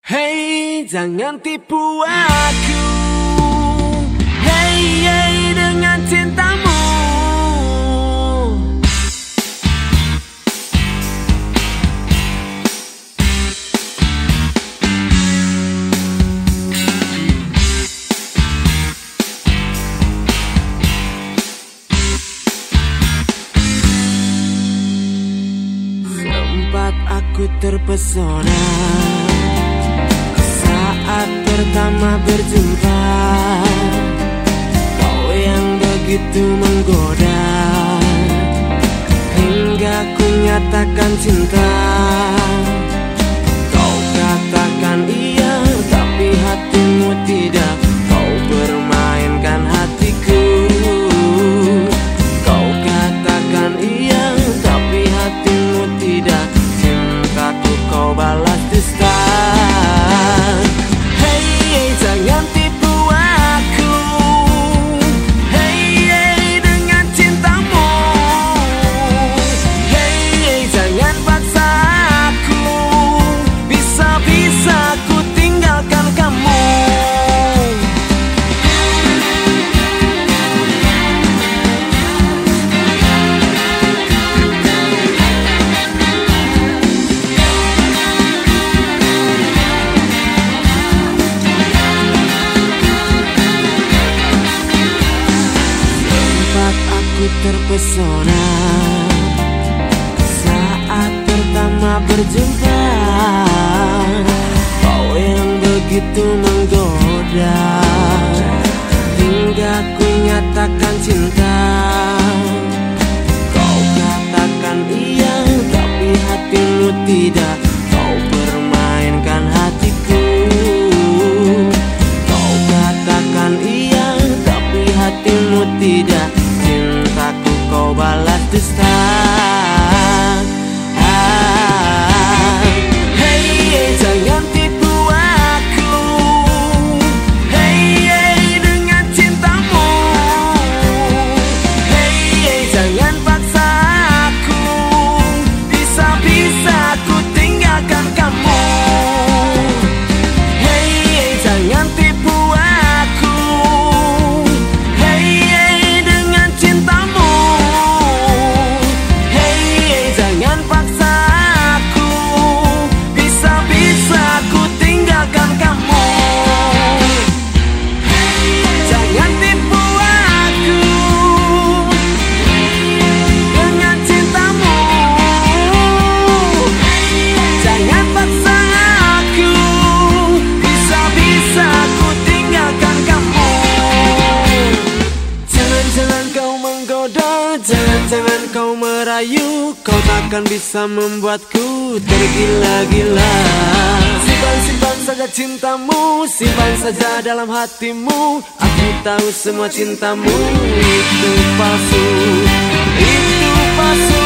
Hey, jangan tipu aku. Hey, hey, dengan cintamu. Sempat aku terpesona saat pertama berjumpa. Kau yang begitu menggoda, hingga ku nyatakan cinta. Kau katakan iya, tapi hatimu tidak. Kau permainkan hatiku. Kau katakan iya, tapi hatimu tidak. Cintaku kau balas dusta. Terpesona saat pertama berjumpa. Kau yang begitu menggoda, hingga ku nyatakan cinta. Kau katakan iya, tapi hatimu tidak. Kau permainkan hatiku. Kau katakan iya, tapi hatimu tidak. Cintaku kau balas dusta. Hey, jangan tipu aku. Hey, dengan cintamu. Hey, jangan paksa aku. Bisa-bisa ku tinggalkan kamu. Hey, jangan tipu aku. Jangan kau merayu, kau takkan bisa membuatku tergila-gila. Simpan saja cintamu, simpan saja dalam hatimu. Aku tahu semua cintamu itu palsu, itu palsu.